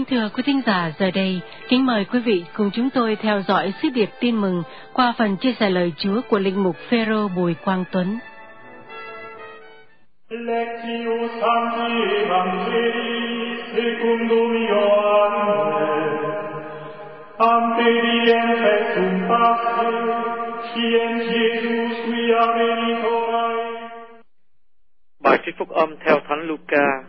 thưa quý thính giả, giờ đây, kính mời quý vị cùng chúng tôi theo dõi sứ điệp tin mừng qua phần chia sẻ lời Chúa của linh mục Phêrô Bùi Quang Tuấn. Lectio Sancti Evangelii secundum Ioannem. Ante diem festum Paschae, quien Jesus quia venitorae. Bài trích phúc âm theo Thánh Luca.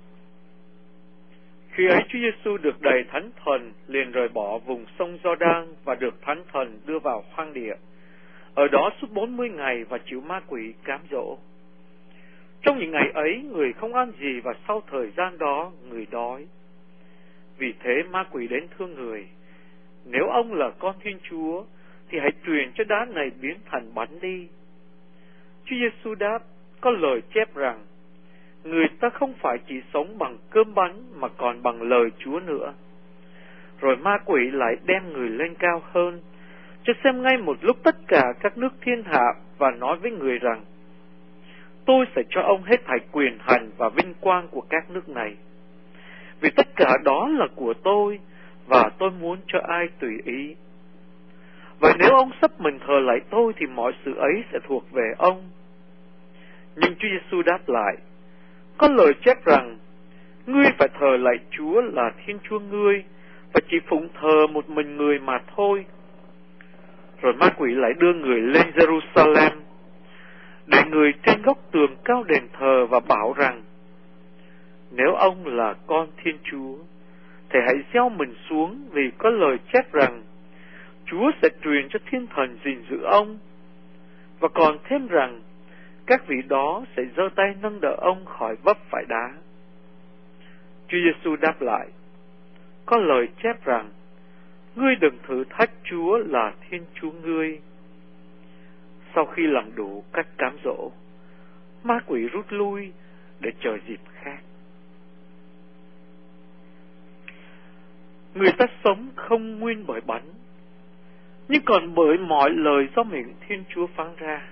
Khi ấy Chúa Giêsu được đầy Thánh Thần, liền rời bỏ vùng sông Giođan và được Thánh Thần đưa vào hoang địa. Ở đó suốt 40 ngày và chịu ma quỷ cám dỗ. Trong những ngày ấy, người không ăn gì và sau thời gian đó, người đói. Vì thế ma quỷ đến thưa người: nếu ông là con Thiên Chúa, thì hãy truyền cho đá này biến thành bánh đi. Chúa Giêsu đáp: có lời chép rằng, người ta không phải chỉ sống bằng cơm bánh mà còn bằng lời Chúa nữa. Rồi ma quỷ lại đem người lên cao hơn, cho xem ngay một lúc tất cả các nước thiên hạ, và nói với người rằng: tôi sẽ cho ông hết thảy quyền hành và vinh quang của các nước này, vì tất cả đó là của tôi, và tôi muốn cho ai tùy ý. Vậy nếu ông sắp mình thờ lạy tôi, thì mọi sự ấy sẽ thuộc về ông. Nhưng Chúa Giêsu đáp lại: có lời chép rằng, ngươi phải thờ lạy Chúa là Thiên Chúa ngươi, và chỉ phụng thờ một mình người mà thôi. Rồi ma quỷ lại đưa người lên Jerusalem, để người trên góc tường cao đền thờ, và bảo rằng: nếu ông là con Thiên Chúa, thì hãy gieo mình xuống, vì có lời chép rằng, Chúa sẽ truyền cho thiên thần gìn giữ ông. Và còn thêm rằng, các vị đó sẽ giơ tay nâng đỡ ông khỏi vấp phải đá. Chúa Giêsu đáp lại: có lời chép rằng, ngươi đừng thử thách Chúa là Thiên Chúa ngươi. Sau khi làm đủ cách cám dỗ, ma quỷ rút lui để chờ dịp khác. Người ta sống không nguyên bởi bánh, nhưng còn bởi mọi lời do miệng Thiên Chúa phán ra.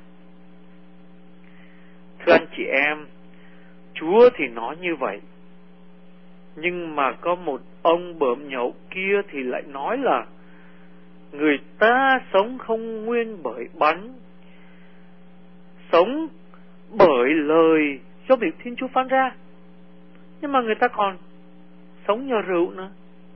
Thưa anh chị em, Chúa thì nói như vậy, nhưng mà có một ông bợm nhậu kia thì lại nói là người ta sống không nguyên bởi bánh, sống bởi lời do miệng Thiên Chúa phán ra, nhưng mà người ta còn sống nhờ rượu nữa.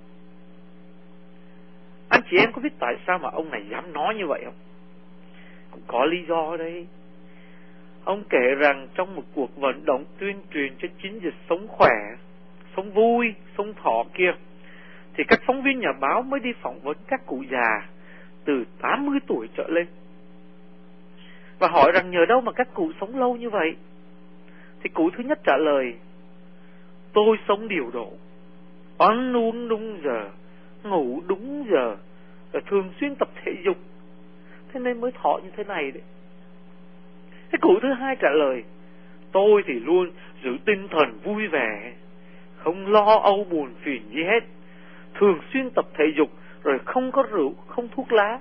Anh chị em có biết tại sao mà ông này dám nói như vậy không? Cũng có lý do đấy. Ông kể rằng trong một cuộc vận động tuyên truyền cho chiến dịch sống khỏe, sống vui, sống thọ kia, thì các phóng viên nhà báo mới đi phỏng vấn các cụ già từ 80 tuổi trở lên, và hỏi rằng nhờ đâu mà các cụ sống lâu như vậy. Thì cụ thứ nhất trả lời: tôi sống điều độ, ăn uống đúng giờ, ngủ đúng giờ, và thường xuyên tập thể dục, thế nên mới thọ như thế này đấy. Cái cụ thứ hai trả lời: tôi thì luôn giữ tinh thần vui vẻ, không lo âu buồn phiền gì hết, thường xuyên tập thể dục, rồi không có rượu, không thuốc lá.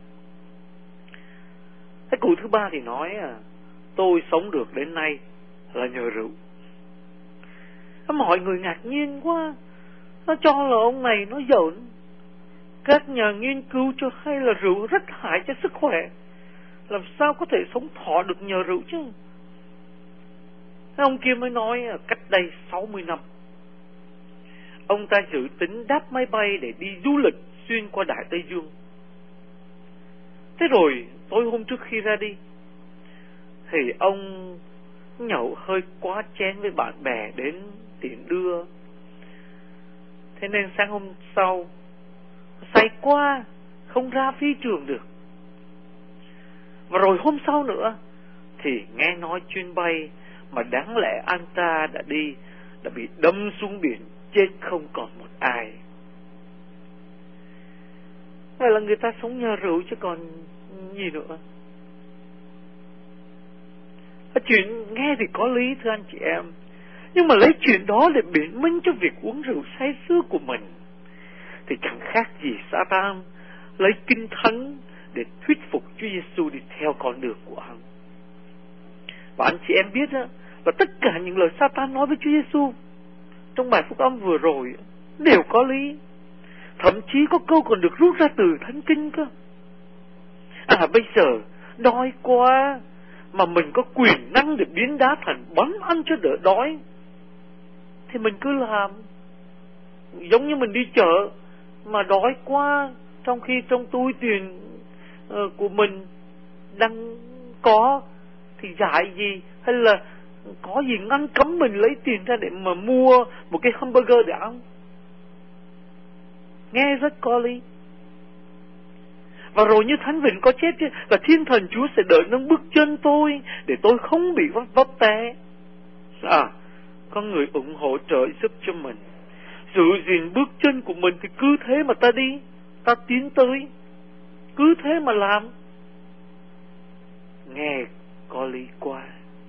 Cái cụ thứ ba thì nói: tôi sống được đến nay là nhờ rượu. Mọi người ngạc nhiên quá, nó cho là ông này nó giỡn. Các nhà nghiên cứu cho hay là rượu rất hại cho sức khỏe, làm sao có thể sống thọ được nhờ rượu chứ. Ông kia mới nói: cách đây 60 năm, ông ta dự tính đáp máy bay để đi du lịch xuyên qua Đại Tây Dương. Thế rồi tối hôm trước khi ra đi, thì ông nhậu hơi quá chén với bạn bè đến tiện đưa. Thế nên sáng hôm sau say quá, không ra phi trường được. Và rồi hôm sau nữa thì nghe nói chuyến bay mà đáng lẽ anh ta đã đi đã bị đâm xuống biển, chết không còn một ai. Vậy là người ta sống nhờ rượu chứ còn gì nữa. Chuyện nghe thì có lý thưa anh chị em, nhưng mà lấy chuyện đó để biện minh cho việc uống rượu say sưa của mình thì chẳng khác gì Sa-tan lấy kinh thánh để thuyết phục Chúa Giêsu đi theo con đường của hắn. Và anh chị em biết đó, là tất cả những lời Sa-tan nói với Chúa Giêsu trong bài phúc âm vừa rồi đều có lý. Thậm chí có câu còn được rút ra từ Thánh Kinh cơ. Bây giờ đói quá mà mình có quyền năng để biến đá thành bánh ăn cho đỡ đói thì mình cứ làm. Giống như mình đi chợ mà đói quá, trong khi trong túi tiền của mình đang có thì dại gì, hay là có gì ngăn cấm mình lấy tiền ra để mà mua một cái hamburger để ăn. Nghe rất có lý. Và rồi như Thánh Vịnh có chép là Thiên Thần Chúa sẽ đợi nâng bước chân tôi để tôi không bị vấp té. Con người ủng hộ trợ giúp cho mình, giữ gìn bước chân của mình, thì cứ thế mà ta đi, ta tiến tới, cứ thế mà làm. Nghe có lý quá.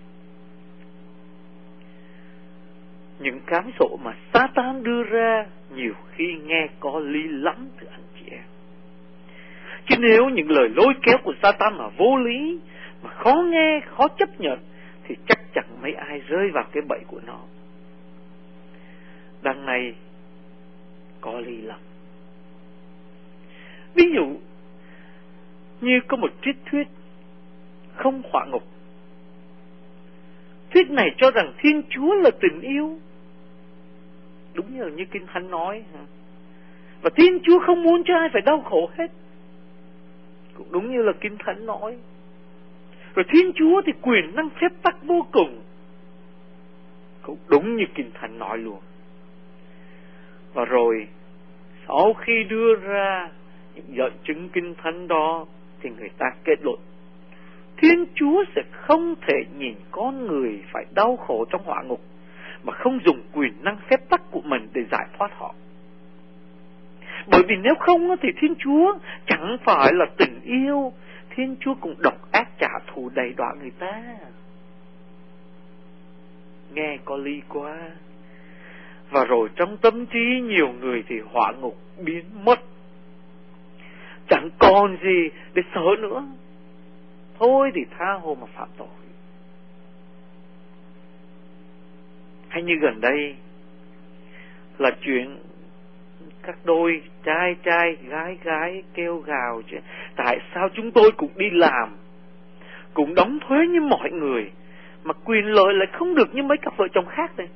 Những cám dỗ mà Sa-tan đưa ra nhiều khi nghe có lý lắm, thưa anh chị em. Chứ nếu những lời lôi kéo của Sa-tan mà vô lý, mà khó nghe, khó chấp nhận, thì chắc chẳng mấy ai rơi vào cái bẫy của nó. Đằng này có lý lắm. Ví dụ như có một triết thuyết không hỏa ngục. Thuyết này cho rằng Thiên Chúa là tình yêu, đúng như Kinh Thánh nói, và Thiên Chúa không muốn cho ai phải đau khổ hết, cũng đúng như là Kinh Thánh nói. Rồi Thiên Chúa thì quyền năng phép tắc vô cùng, cũng đúng như Kinh Thánh nói luôn. Và rồi sau khi đưa ra những dẫn chứng Kinh Thánh đó thì người ta kết luận Thiên Chúa sẽ không thể nhìn con người phải đau khổ trong hỏa ngục mà không dùng quyền năng phép tắc của mình để giải thoát họ. Bởi vì nếu không thì Thiên Chúa chẳng phải là tình yêu, Thiên Chúa cũng độc ác trả thù đầy đọa người ta. Nghe có lý quá. Và rồi trong tâm trí nhiều người thì hỏa ngục biến mất, chẳng còn gì để sợ nữa. Thôi thì tha hồ mà phạm tội. Hay như gần đây là chuyện các đôi trai trai gái gái kêu gào chứ tại sao chúng tôi cũng đi làm, cũng đóng thuế như mọi người, mà quyền lợi lại không được như mấy cặp vợ chồng khác này.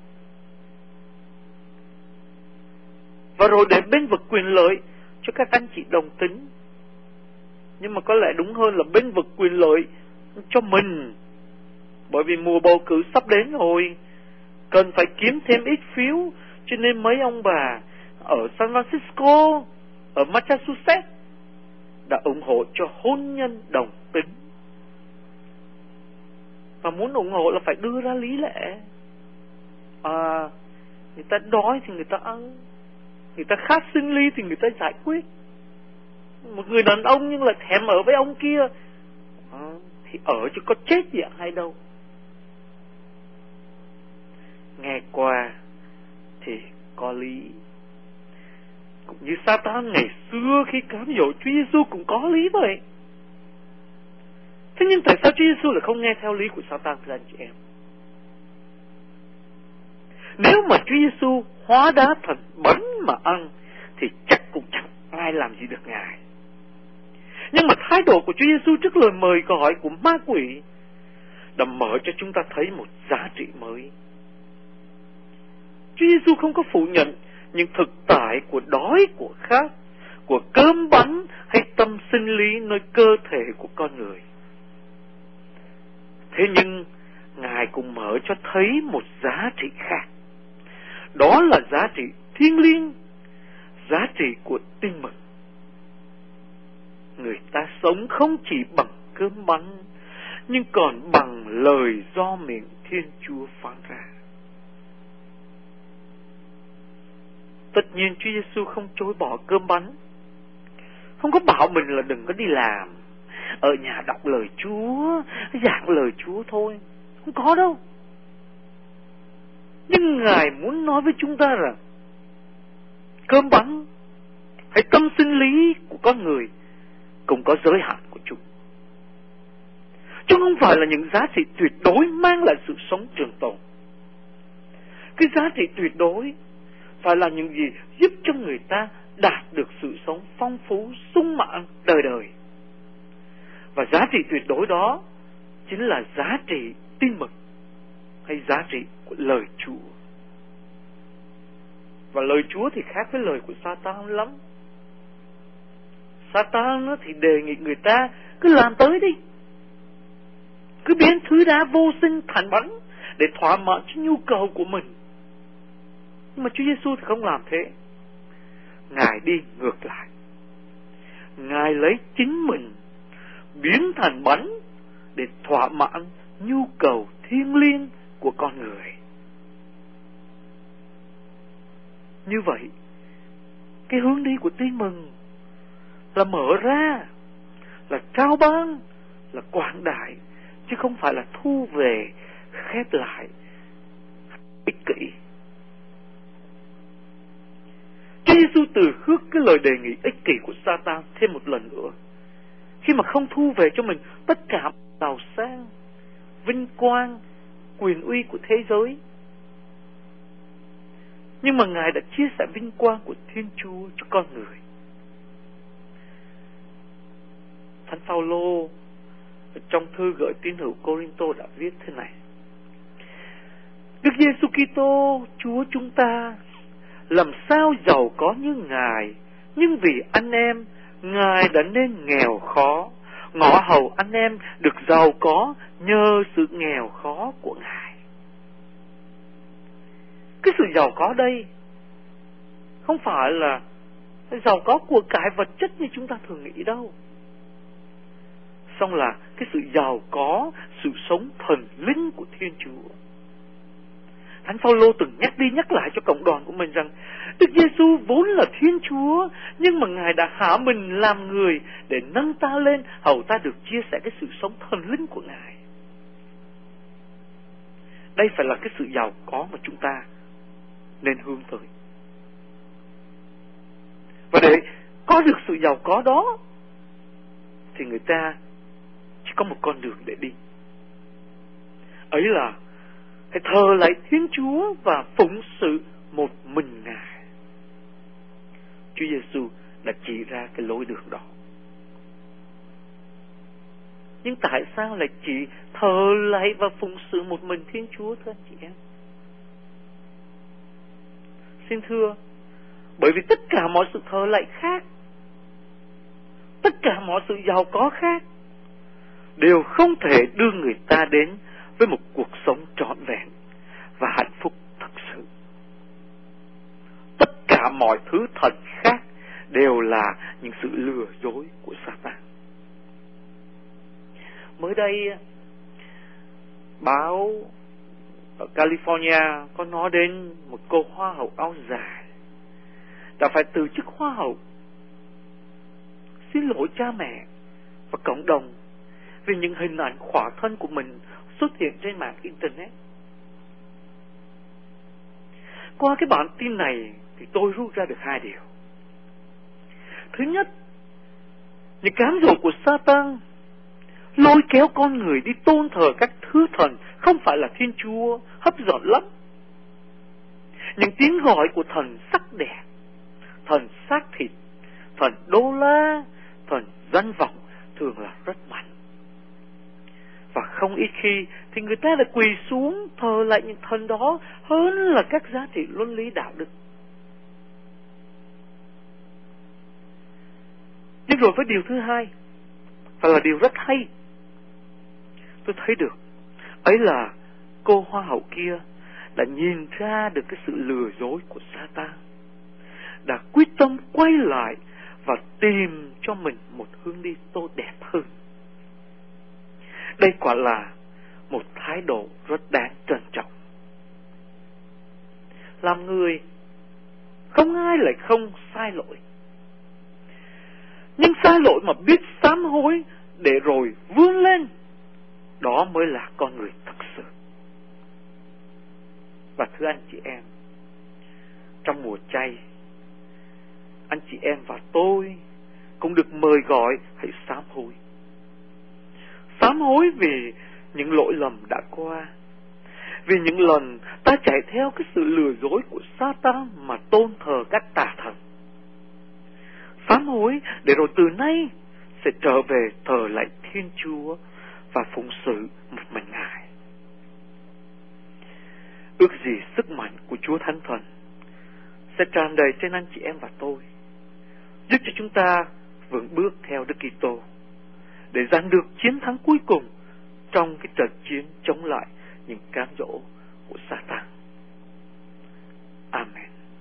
Và rồi để bên vực quyền lợi cho các anh chị đồng tính, nhưng mà có lẽ đúng hơn là bên vực quyền lợi cho mình. Bởi vì mùa bầu cử sắp đến rồi, cần phải kiếm thêm ít phiếu, cho nên mấy ông bà ở San Francisco, ở Massachusetts đã ủng hộ cho hôn nhân đồng tính. Và muốn ủng hộ là phải đưa ra lý lẽ. Người ta đói thì người ta ăn, người ta khát sinh ly thì người ta giải quyết. Một người đàn ông nhưng lại thèm ở với ông kia, thì ở chứ có chết gì hay đâu. Nghe qua thì có lý. Cũng như Sa-tan ngày xưa khi cám dỗ Chúa Giêsu cũng có lý vậy. Thế nhưng tại sao Chúa Giêsu lại không nghe theo lý của Sa-tan, thưa anh chị em? Nếu mà Chúa Giêsu hóa đá thành bánh mà ăn thì chắc cũng chẳng ai làm gì được Ngài. Nhưng mà thái độ của Chúa Giêsu trước lời mời gọi của ma quỷ đã mở cho chúng ta thấy một giá trị mới. Chúa Giêsu không có phủ nhận những thực tại của đói, của khát, của cơm bánh hay tâm sinh lý nơi cơ thể của con người. Thế nhưng Ngài cũng mở cho thấy một giá trị khác. Đó là giá trị thiêng liêng, giá trị của tin mừng. Người ta sống không chỉ bằng cơm bánh, nhưng còn bằng lời do miệng Thiên Chúa phán ra. Tất nhiên Chúa Giêsu không chối bỏ cơm bánh, không có bảo mình là đừng có đi làm, ở nhà đọc lời Chúa, giảng lời Chúa thôi. Không có đâu. Nhưng Ngài muốn nói với chúng ta rằng cơm bánh hay tâm sinh lý của con người cũng có giới hạn của chúng. Chúng không phải là những giá trị tuyệt đối mang lại sự sống trường tồn. Cái giá trị tuyệt đối phải là những gì giúp cho người ta đạt được sự sống phong phú, sung mãn đời đời. Và giá trị tuyệt đối đó chính là giá trị tin mừng, hay giá trị của lời Chúa. Và lời Chúa thì khác với lời của Satan lắm. Satan thì đề nghị người ta cứ làm tới đi, cứ biến thứ đá vô sinh thành bánh để thỏa mãn cho nhu cầu của mình. Nhưng mà Chúa Giêsu thì không làm thế. Ngài đi ngược lại. Ngài lấy chính mình biến thành bánh để thỏa mãn nhu cầu thiêng liêng của con người. Như vậy, cái hướng đi của tin mừng là mở ra, là trao ban, là quảng đại, chứ không phải là thu về, khép lại, ích kỷ. Chúa Giêsu từ khước cái lời đề nghị ích kỷ của Satan thêm một lần nữa, khi mà không thu về cho mình tất cả giàu sang, vinh quang, quyền uy của thế giới, nhưng mà Ngài đã chia sẻ vinh quang của Thiên Chúa cho con người. Thánh Phaolô trong thư gửi tín hữu Cô-rinh-tô đã viết thế này: Đức Giêsu Kitô Chúa chúng ta làm sao giàu có như Ngài, nhưng vì anh em Ngài đã nên nghèo khó, ngõ hầu anh em được giàu có nhờ sự nghèo khó của Ngài. Cái sự giàu có đây không phải là giàu có của cải vật chất như chúng ta thường nghĩ đâu, song là cái sự giàu có, sự sống thần linh của Thiên Chúa. Thánh Phaolô từng nhắc đi nhắc lại cho cộng đoàn của mình rằng Đức Giêsu vốn là Thiên Chúa, nhưng mà Ngài đã hạ mình làm người để nâng ta lên, hầu ta được chia sẻ cái sự sống thần linh của Ngài. Đây phải là cái sự giàu có mà chúng ta nên hướng tới. Và để có được sự giàu có đó thì người ta chỉ có một con đường để đi. Ấy là hãy thờ lại Thiên Chúa và phụng sự một mình Ngài. Chúa Giêsu đã chỉ ra cái lối đường đó. Nhưng tại sao lại chỉ thờ lại và phụng sự một mình Thiên Chúa thưa anh chị em? Xin thưa, bởi vì tất cả mọi sự thờ lạy khác, tất cả mọi sự giàu có khác đều không thể đưa người ta đến với một cuộc sống trọn vẹn và hạnh phúc thật sự. Tất cả mọi thứ thần khác đều là những sự lừa dối của Satan. Mới đây, báo ở California có nói đến một cô hoa hậu áo dài đã phải từ chức hoa hậu, xin lỗi cha mẹ và cộng đồng vì những hình ảnh khỏa thân của mình xuất hiện trên mạng Internet. Qua cái bản tin này thì tôi rút ra được hai điều. Thứ nhất, những cám dỗ của Satan lôi kéo con người đi tôn thờ các thứ thần không phải là Thiên Chúa hấp dẫn lắm. Những tiếng gọi của thần sắc đẹp, thần xác thịt, thần đô la, thần danh vọng thường là rất mạnh. Và không ít khi thì người ta đã quỳ xuống thờ lại những thần đó hơn là các giá trị luân lý đạo đức. Nhưng rồi với điều thứ hai, và là điều rất hay, tôi thấy được, ấy là cô hoa hậu kia đã nhìn ra được cái sự lừa dối của Satan, đã quyết tâm quay lại và tìm cho mình một hướng đi tốt đẹp hơn. Đây quả là một thái độ rất đáng trân trọng. Làm người, không ai lại không sai lỗi. Nhưng sai lỗi mà biết sám hối để rồi vươn lên, đó mới là con người thật sự. Và thưa anh chị em, trong mùa chay, anh chị em và tôi cũng được mời gọi hãy sám hối. Sám hối vì những lỗi lầm đã qua, Vì những lần ta chạy theo cái sự lừa dối của Satan mà tôn thờ các tà thần. Sám hối để rồi từ nay sẽ trở về thờ lạy Thiên Chúa và phụng sự một mình Ngài. Ước gì sức mạnh của Chúa Thánh Thần sẽ tràn đầy trên anh chị em và tôi, giúp cho chúng ta vững bước theo Đức Kitô để giành được chiến thắng cuối cùng trong cái trận chiến chống lại những cám dỗ của Satan. Amen.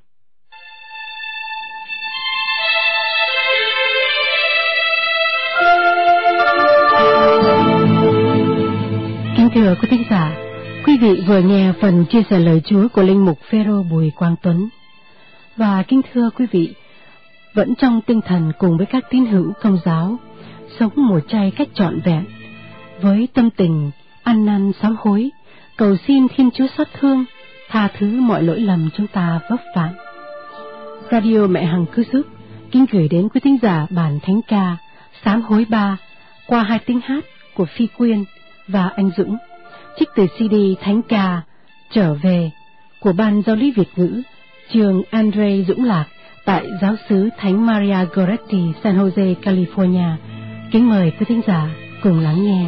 Kính thưa quý thính giả, quý vị vừa nghe phần chia sẻ lời Chúa của linh mục Phêrô Bùi Quang Tuấn. Và kính thưa quý vị, vẫn trong tinh thần cùng với các tín hữu Công giáo sống một chay cách trọn vẹn, với tâm tình ăn năn sám hối, cầu xin Thiên Chúa xót thương, tha thứ mọi lỗi lầm chúng ta vấp phạm. Radio Mẹ Hằng Cứu Giúp kính gửi đến quý thính giả bản thánh ca Sám hối 3 qua 2 tiếng hát của Phi Quyên và anh Dũng, trích từ CD Thánh ca Trở Về của Ban Giáo lý Việt ngữ trường Andre Dũng Lạc tại Giáo xứ Thánh Maria Goretti, San Jose, California. Kính mời quý thính giả cùng lắng nghe.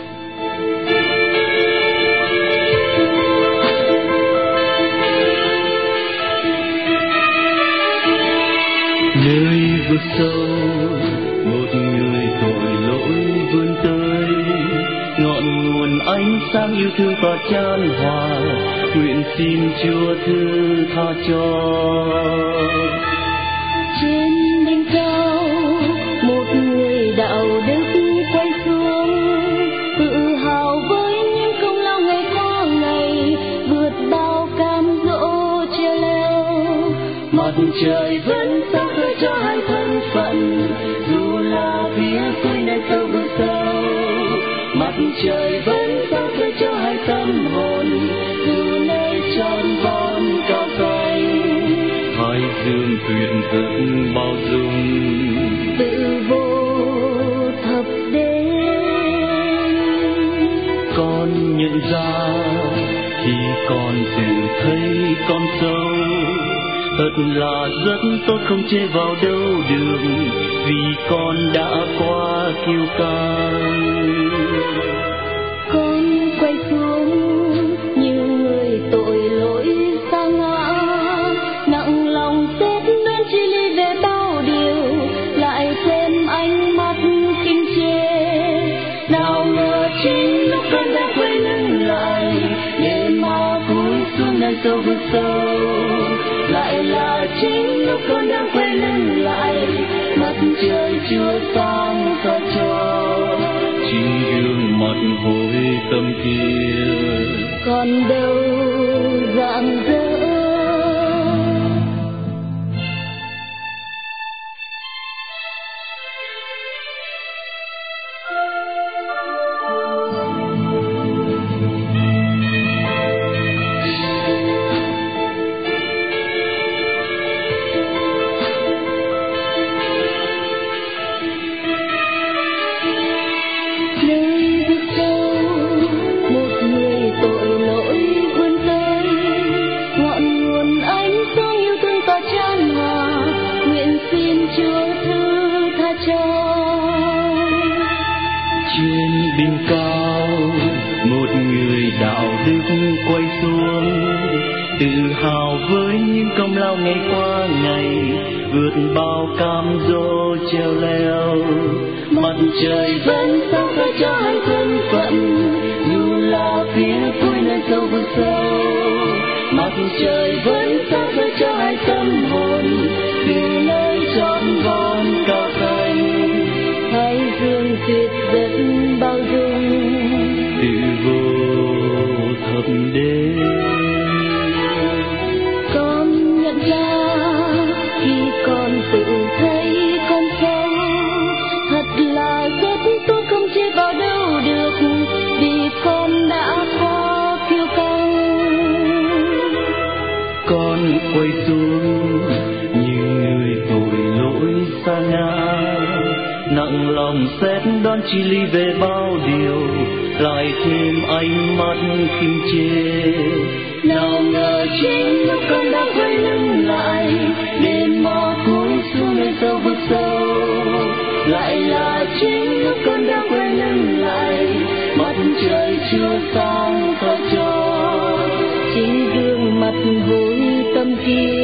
Nơi vực sâu một người tội lỗi vươn tới, ngọn nguồn ánh sáng yêu thương tỏa chan hòa, nguyện xin Chúa thứ tha cho. Trên đỉnh cao một người đạo đức quay xuống, tự hào với những công lao ngày qua ngày, vượt bao cám dỗ treo leo. Mặt trời vẫn sáng soi cho hai thân phận, dù là phía cuối nơi sâu vực sâu. Mặt trời vẫn sáng soi cho hai tâm hồn, dù nơi tròn von cao xanh. Hai dương tuyệt vời bao dung, Tự vô thập đế. con nhận ra khi con tự thấy con xấu, thật là rất tốt không chê vào đâu được, vì con đã quá kiêu căng. Con quay xuống như người tội lỗi sa ngã, nặng lòng xét đoán chi ly về bao điều, lại thêm ánh mắt khinh chê. Nào ngờ chính lúc con đã quay lưng lại, để mà cúi xuống nơi sâu vực sâu, lại là chính lúc con đang quay lưng lại, mặt trời chưa sáng soi cho. Chính gương mặt hồi tâm kia Còn đâu rạng rỡ. Nơi vực sâu một người tội lỗi vươn tới, ngọn nguồn ánh sáng yêu thương tỏa chan hòa, nguyện xin Chúa thứ tha cho. trên đỉnh cao một người đạo đức quay xuống, tự hào với những công lao ngày qua ngày, vượt bao cám dỗ treo leo. Mặt trời vẫn sáng soi cho hai thân phận, dù là phía cuối nơi sâu vực sâu. Mặt trời vẫn sáng soi cho hai tâm hồn, từ nơi tròn von cao xanh. Hai dương tuyệt rất bao dung, Tự vô thập đế. con nhận ra khi con tự thấy con xấu, thật là rất tốt không chê vào đâu được, vì con đã quá kiêu căng. Con quay xuống như người tội lỗi sa ngã, nặng lòng xét đoán chi ly về bao điều, lại thêm ánh mắt khinh chê. Nào ngờ chính lúc con đã quay lưng lại, đêm mò cúi xuống nơi sâu vực sâu, lại là chính lúc con đã quay lưng lại, mặt trời chưa sáng thật cho chính gương mặt hối tâm kia.